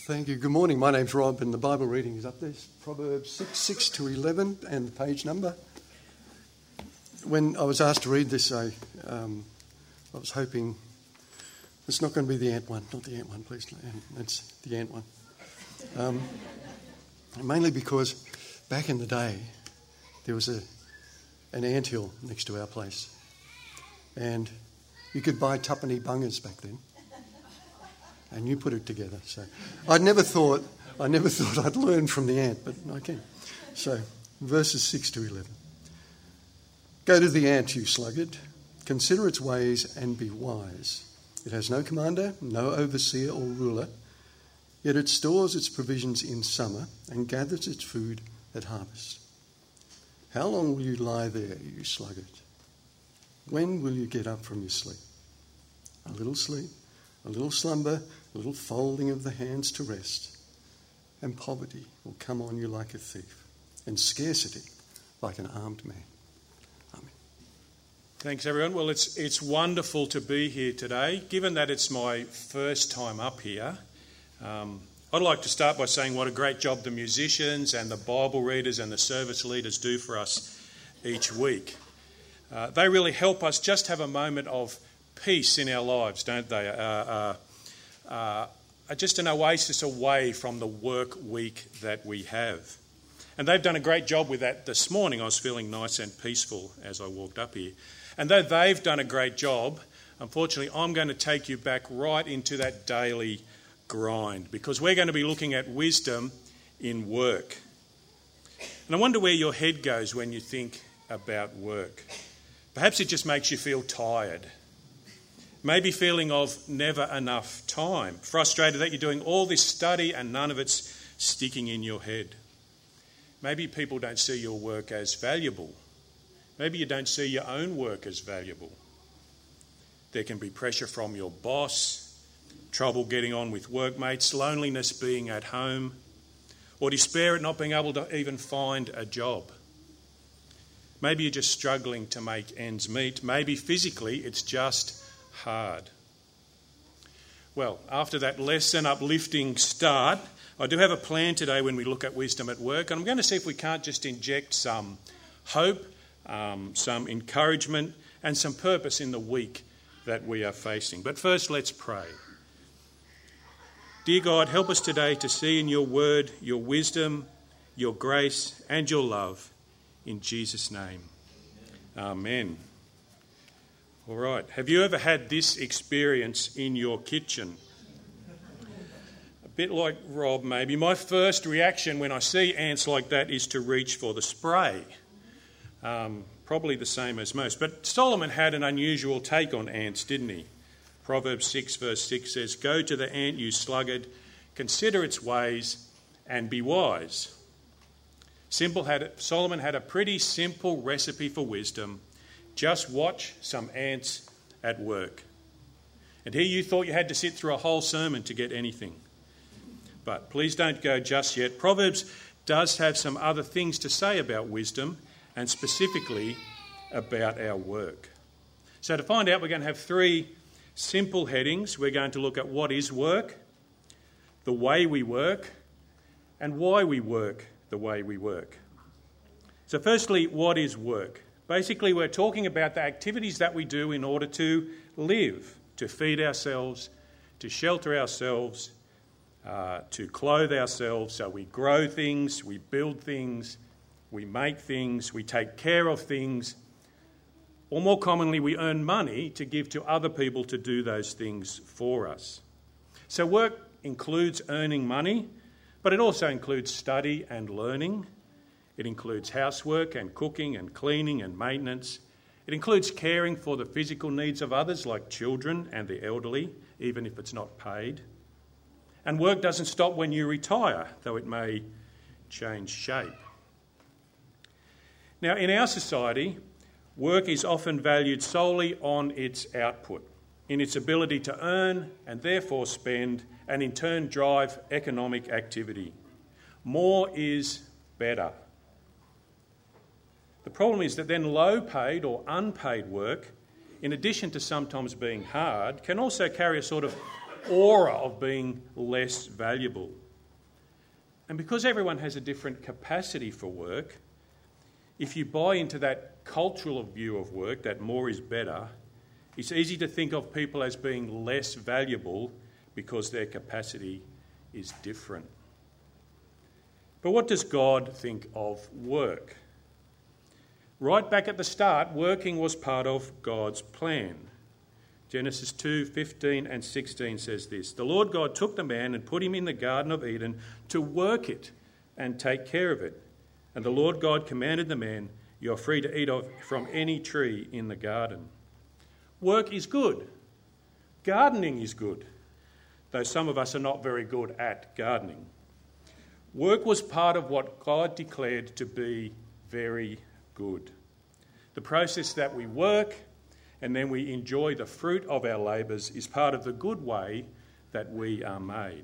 Thank you. Good morning. My name's Rob, and the Bible reading is up there. Proverbs 6 to 11, and the page number. When I was asked to read this, I was hoping it's not going to be the ant one. Not the ant one, please. It's the ant one. Mainly because back in the day, there was an anthill next to our place, and you could buy tuppenny bungers back then. And you put it together. So I never thought I'd learn from the ant, but I can. So verses 6 to 11. Go to the ant, you sluggard. Consider its ways and be wise. It has no commander, no overseer or ruler, yet it stores its provisions in summer and gathers its food at harvest. How long will you lie there, you sluggard? When will you get up from your sleep? A little sleep, a little slumber, a little folding of the hands to rest, and poverty will come on you like a thief, and scarcity like an armed man. Amen. Thanks, everyone. Well, it's wonderful to be here today. Given that it's my first time up here, I'd like to start by saying what a great job the musicians and the Bible readers and the service leaders do for us each week. They really help us just have a moment of peace in our lives, don't they? Just an oasis away from the work week that we have. And they've done a great job with that this morning. I was feeling nice and peaceful as I walked up here. And though they've done a great job, unfortunately, I'm going to take you back right into that daily grind, because we're going to be looking at wisdom in work. And I wonder where your head goes when you think about work. Perhaps it just makes you feel tired. Maybe feeling of never enough time, frustrated that you're doing all this study and none of it's sticking in your head. Maybe people don't see your work as valuable. Maybe you don't see your own work as valuable. There can be pressure from your boss, trouble getting on with workmates, loneliness being at home, or despair at not being able to even find a job. Maybe you're just struggling to make ends meet. Maybe physically it's just hard. Well, after that less than uplifting start, I do have a plan today when we look at wisdom at work, and I'm going to see if we can't just inject some hope, some encouragement, and some purpose in the week that we are facing. But first, let's pray. Dear God, help us today to see in your word your wisdom, your grace, and your love. In Jesus' name, amen. All right. Have you ever had this experience in your kitchen? A bit like Rob, maybe. My first reaction when I see ants like that is to reach for the spray. Probably the same as most. But Solomon had an unusual take on ants, didn't he? Proverbs 6 verse 6 says, "Go to the ant, you sluggard, consider its ways and be wise." Solomon had a pretty simple recipe for wisdom. Just watch some ants at work. And here you thought you had to sit through a whole sermon to get anything. But please don't go just yet. Proverbs does have some other things to say about wisdom, and specifically about our work. So to find out, we're going to have three simple headings. We're going to look at what is work, the way we work, and why we work the way we work. So firstly, what is work? Basically, we're talking about the activities that we do in order to live, to feed ourselves, to shelter ourselves, to clothe ourselves. So we grow things, we build things, we make things, we take care of things, or more commonly, we earn money to give to other people to do those things for us. So work includes earning money, but it also includes study and learning. It includes housework and cooking and cleaning and maintenance. It includes caring for the physical needs of others like children and the elderly, even if it's not paid. And work doesn't stop when you retire, though it may change shape. Now, in our society, work is often valued solely on its output, in its ability to earn and therefore spend, and in turn drive economic activity. More is better. The problem is that then low-paid or unpaid work, in addition to sometimes being hard, can also carry a sort of aura of being less valuable. And because everyone has a different capacity for work, if you buy into that cultural view of work, that more is better, it's easy to think of people as being less valuable because their capacity is different. But what does God think of work? Right back at the start, working was part of God's plan. Genesis 2:15 and 16 says this: "The Lord God took the man and put him in the Garden of Eden to work it and take care of it. And the Lord God commanded the man, 'You are free to eat from any tree in the garden.'" Work is good. Gardening is good, though some of us are not very good at gardening. Work was part of what God declared to be very good. The process that we work and then we enjoy the fruit of our labours is part of the good way that we are made.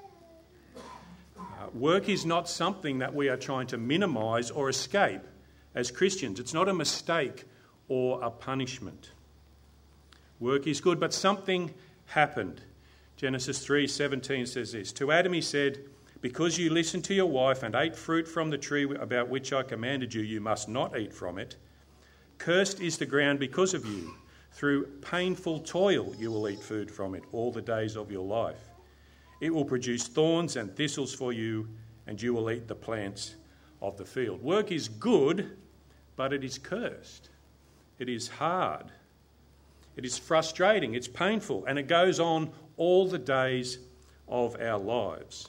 Work is not something that we are trying to minimise or escape as Christians. It's not a mistake or a punishment. Work is good, but something happened. Genesis 3:17 says this: "To Adam he said, 'Because you listened to your wife and ate fruit from the tree about which I commanded you, you must not eat from it. Cursed is the ground because of you. Through painful toil you will eat food from it all the days of your life. It will produce thorns and thistles for you, and you will eat the plants of the field.'" Work is good, but it is cursed. It is hard. It is frustrating. It's painful, and it goes on all the days of our lives.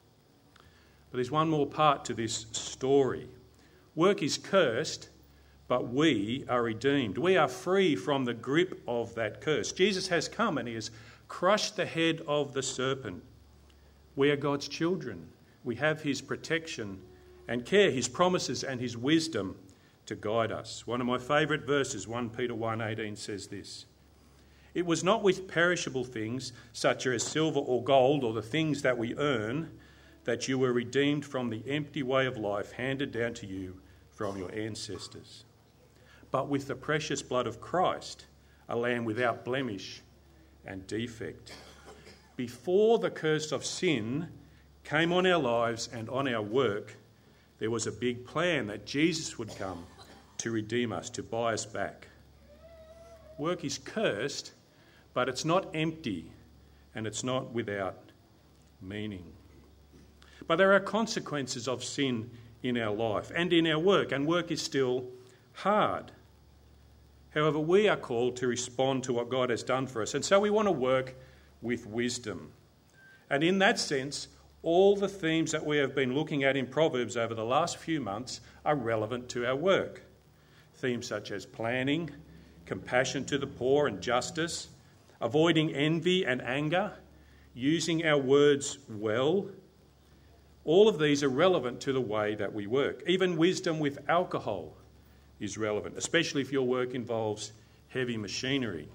But there's one more part to this story. Work is cursed, but we are redeemed. We are free from the grip of that curse. Jesus has come and he has crushed the head of the serpent. We are God's children. We have his protection and care, his promises and his wisdom to guide us. One of my favourite verses, 1 Peter 1:18, says this: "It was not with perishable things, such as silver or gold or the things that we earn, that you were redeemed from the empty way of life handed down to you from your ancestors, but with the precious blood of Christ, a lamb without blemish and defect." Before the curse of sin came on our lives and on our work, there was a big plan that Jesus would come to redeem us, to buy us back. Work is cursed, but it's not empty and it's not without meaning. But there are consequences of sin in our life and in our work, and work is still hard. However, we are called to respond to what God has done for us, and so we want to work with wisdom. And in that sense, all the themes that we have been looking at in Proverbs over the last few months are relevant to our work. Themes such as planning, compassion to the poor and justice, avoiding envy and anger, using our words well. All of these are relevant to the way that we work. Even wisdom with alcohol is relevant, especially if your work involves heavy machinery.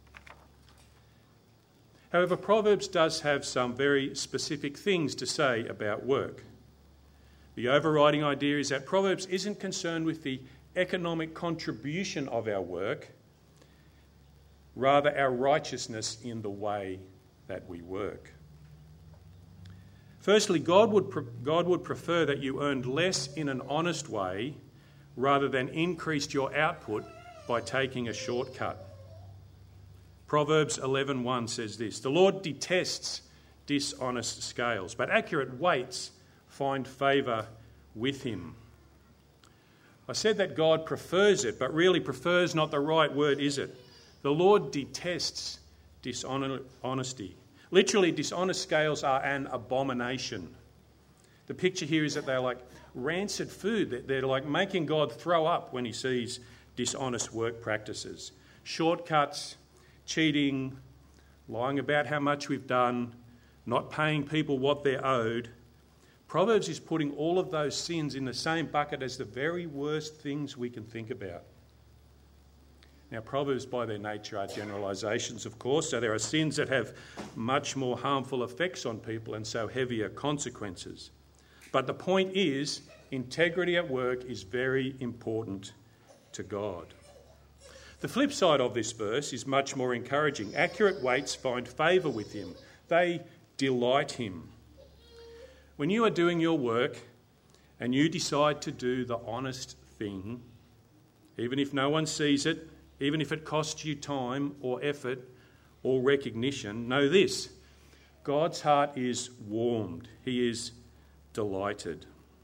However, Proverbs does have some very specific things to say about work. The overriding idea is that Proverbs isn't concerned with the economic contribution of our work, rather our righteousness in the way that we work. Firstly, God would prefer that you earned less in an honest way rather than increased your output by taking a shortcut. Proverbs 11:1 says this: "The Lord detests dishonest scales, but accurate weights find favour with him." I said that God prefers it, but really prefers not the right word, is it? The Lord detests dishonesty. Literally, dishonest scales are an abomination. The picture here is that they're like rancid food. They're like making God throw up when he sees dishonest work practices. Shortcuts, cheating, lying about how much we've done, not paying people what they're owed. Proverbs is putting all of those sins in the same bucket as the very worst things we can think about. Now, Proverbs by their nature are generalisations, of course, so there are sins that have much more harmful effects on people and so heavier consequences. But the point is, integrity at work is very important to God. The flip side of this verse is much more encouraging. Accurate weights find favour with him. They delight him. When you are doing your work and you decide to do the honest thing, even if no one sees it, even if it costs you time or effort or recognition, know this: God's heart is warmed. He is delighted.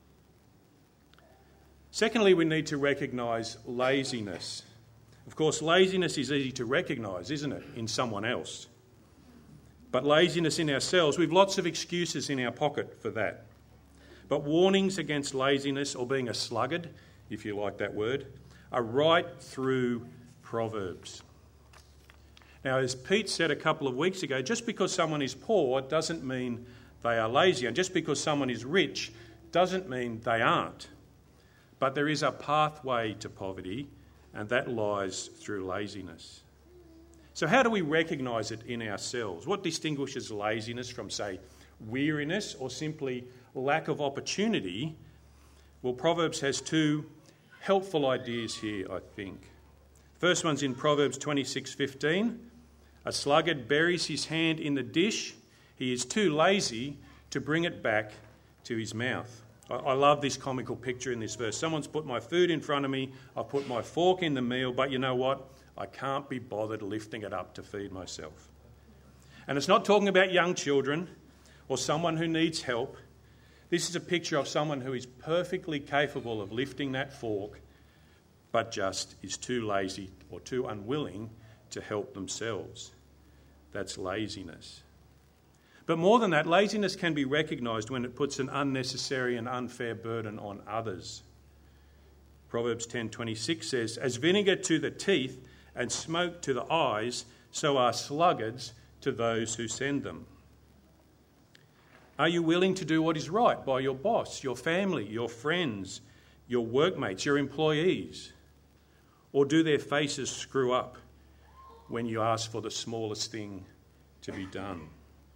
Secondly, we need to recognise laziness. Of course, laziness is easy to recognise, isn't it, in someone else? But laziness in ourselves, we've lots of excuses in our pocket for that. But warnings against laziness, or being a sluggard, if you like that word, are right through Proverbs. Now, as Pete said a couple of weeks ago, just because someone is poor doesn't mean they are lazy. And just because someone is rich doesn't mean they aren't. But there is a pathway to poverty, and that lies through laziness. So how do we recognise it in ourselves? What distinguishes laziness from, say, weariness or simply lack of opportunity? Well, Proverbs has two helpful ideas here, I think. First one's in Proverbs 26:15. A sluggard buries his hand in the dish. He is too lazy to bring it back to his mouth. I love this comical picture in this verse. Someone's put my food in front of me. I've put my fork in the meal, but you know what? I can't be bothered lifting it up to feed myself. And it's not talking about young children or someone who needs help. This is a picture of someone who is perfectly capable of lifting that fork, but just is too lazy or too unwilling to help themselves. That's laziness. But more than that, laziness can be recognised when it puts an unnecessary and unfair burden on others. Proverbs 10:26 says, "As vinegar to the teeth and smoke to the eyes, so are sluggards to those who send them." Are you willing to do what is right by your boss, your family, your friends, your workmates, your employees? Or do their faces screw up when you ask for the smallest thing to be done?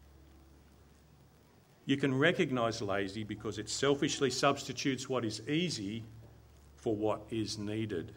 You can recognise lazy because it selfishly substitutes what is easy for what is needed.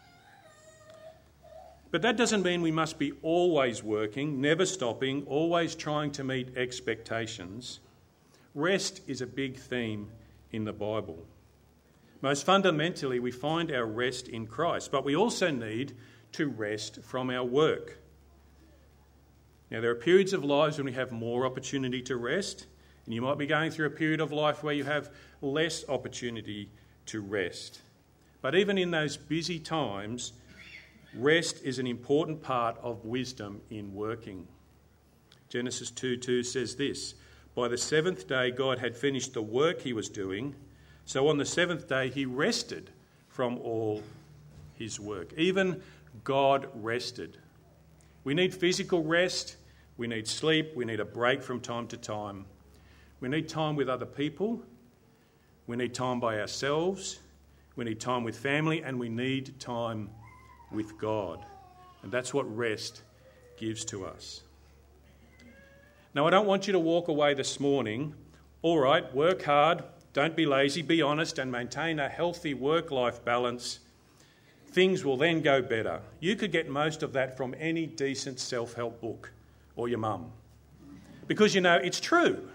But that doesn't mean we must be always working, never stopping, always trying to meet expectations. Rest is a big theme in the Bible. Most fundamentally, we find our rest in Christ, but we also need to rest from our work. Now, there are periods of lives when we have more opportunity to rest, and you might be going through a period of life where you have less opportunity to rest. But even in those busy times, rest is an important part of wisdom in working. Genesis 2:2 says this, "By the seventh day God had finished the work he was doing, so on the seventh day he rested from all his work." Even God rested. We need physical rest, we need sleep, we need a break from time to time. We need time with other people, we need time by ourselves, we need time with family, and we need time with God. And that's what rest gives to us. Now, I don't want you to walk away this morning, all right, work hard, don't be lazy, be honest, and maintain a healthy work-life balance. Things will then go better. You could get most of that from any decent self-help book or your mum. Because, you know, it's true.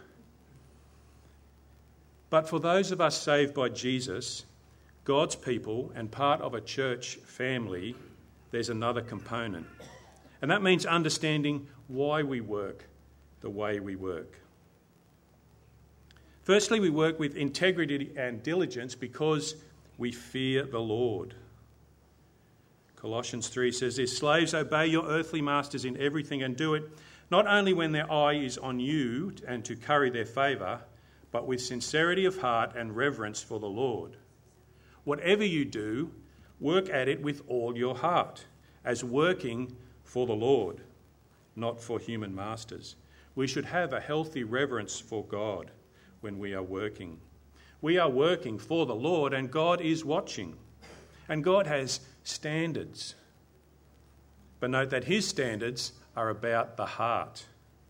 But for those of us saved by Jesus, God's people, and part of a church family, there's another component. And that means understanding why we work the way we work. Firstly, we work with integrity and diligence because we fear the Lord. Colossians 3 says this, "Slaves, obey your earthly masters in everything and do it not only when their eye is on you and to curry their favour, but with sincerity of heart and reverence for the Lord. Whatever you do, work at it with all your heart, as working for the Lord, not for human masters." We should have a healthy reverence for God when we are working. We are working for the Lord, and God is watching. And God has standards. But note that his standards are about the heart.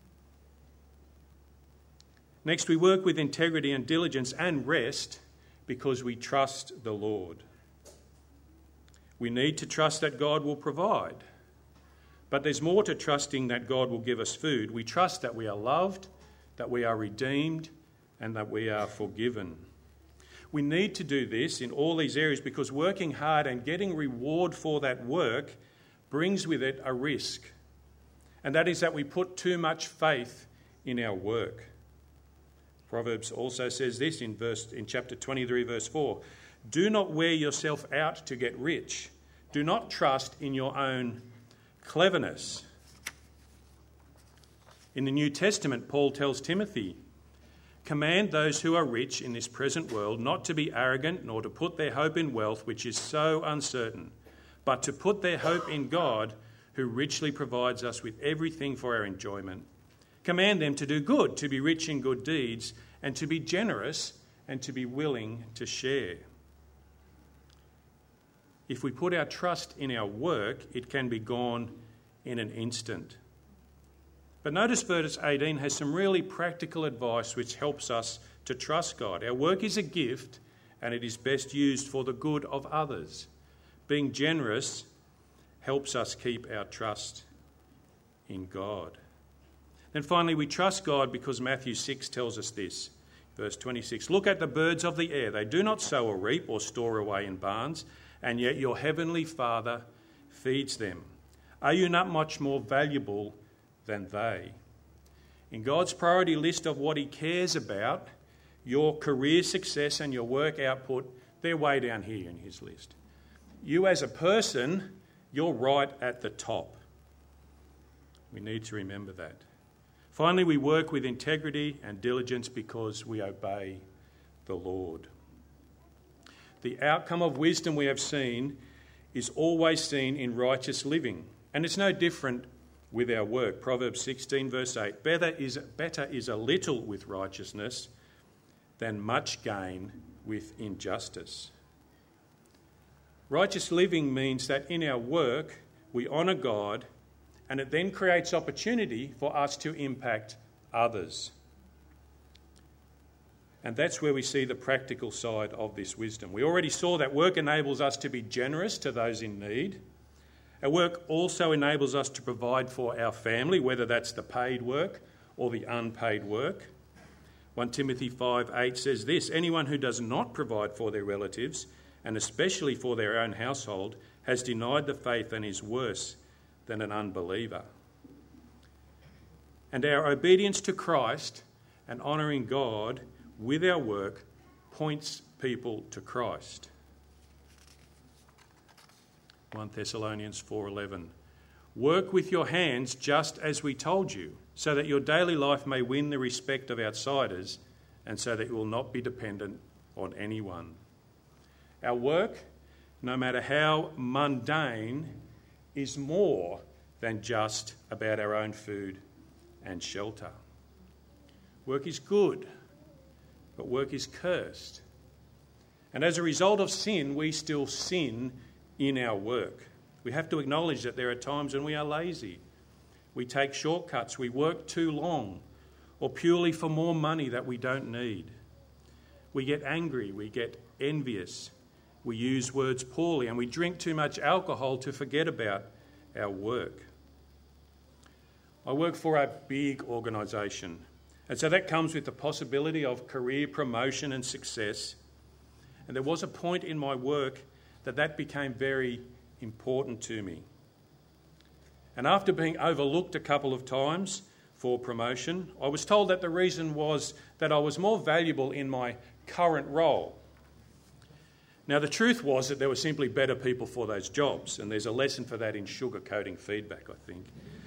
Next, we work with integrity and diligence and rest because we trust the Lord. We need to trust that God will provide. But there's more to trusting that God will give us food. We trust that we are loved, that we are redeemed, and that we are forgiven. We need to do this in all these areas because working hard and getting reward for that work brings with it a risk. And that is that we put too much faith in our work. Proverbs also says this in chapter 23, verse 4. Do not wear yourself out to get rich. Do not trust in your own cleverness. In the New Testament, Paul tells Timothy, command those who are rich in this present world not to be arrogant nor to put their hope in wealth, which is so uncertain, but to put their hope in God, who richly provides us with everything for our enjoyment. Command them to do good, to be rich in good deeds, and to be generous and to be willing to share. If we put our trust in our work, it can be gone in an instant. But notice verse 18 has some really practical advice which helps us to trust God. Our work is a gift and it is best used for the good of others. Being generous helps us keep our trust in God. Then finally, we trust God because Matthew 6 tells us this. Verse 26, look at the birds of the air. They do not sow or reap or store away in barns, and yet your heavenly Father feeds them. Are you not much more valuable than they? In God's priority list of what he cares about, your career success and your work output, they're way down here in his list. You as a person, you're right at the top. We need to remember that. Finally, we work with integrity and diligence because we obey the Lord. The outcome of wisdom we have seen is always seen in righteous living. And it's no different with our work. Proverbs 16 verse 8, better is a little with righteousness than much gain with injustice. Righteous living means that in our work we honour God, and it then creates opportunity for us to impact others. And that's where we see the practical side of this wisdom. We already saw that work enables us to be generous to those in need. Our work also enables us to provide for our family, whether that's the paid work or the unpaid work. 1 Timothy 5:8 says this, anyone who does not provide for their relatives, and especially for their own household, has denied the faith and is worse than an unbeliever. And our obedience to Christ and honouring God with our work points people to Christ. 1 Thessalonians 4:11. Work with your hands just as we told you, so that your daily life may win the respect of outsiders and so that you will not be dependent on anyone. Our work, no matter how mundane, is more than just about our own food and shelter. Work is good, but work is cursed. And as a result of sin, we still sin in our work. We have to acknowledge that there are times when we are lazy. We take shortcuts, we work too long, or purely for more money that we don't need. We get angry, we get envious, we use words poorly, and we drink too much alcohol to forget about our work. I work for a big organisation, and so that comes with the possibility of career promotion and success. And there was a point in my work that became very important to me. And after being overlooked a couple of times for promotion, I was told that the reason was that I was more valuable in my current role. Now, the truth was that there were simply better people for those jobs, and there's a lesson for that in sugarcoating feedback, I think.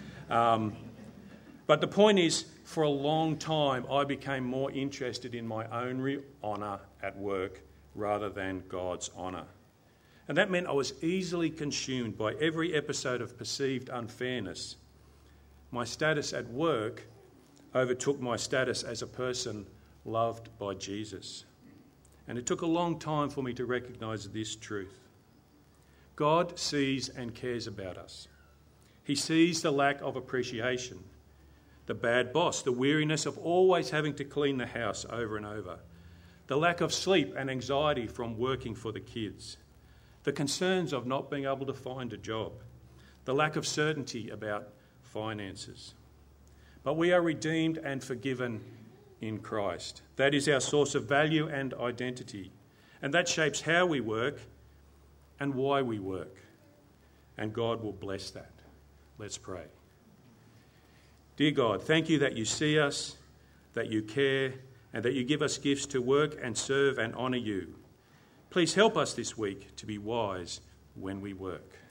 But the point is, for a long time, I became more interested in my own honour at work rather than God's honour. And that meant I was easily consumed by every episode of perceived unfairness. My status at work overtook my status as a person loved by Jesus. And it took a long time for me to recognise this truth. God sees and cares about us. He sees the lack of appreciation, the bad boss, the weariness of always having to clean the house over and over, the lack of sleep and anxiety from working for the kids, the concerns of not being able to find a job, the lack of certainty about finances. But we are redeemed and forgiven in Christ. That is our source of value and identity. And that shapes how we work and why we work. And God will bless that. Let's pray. Dear God, thank you that you see us, that you care, and that you give us gifts to work and serve and honour you. Please help us this week to be wise when we work.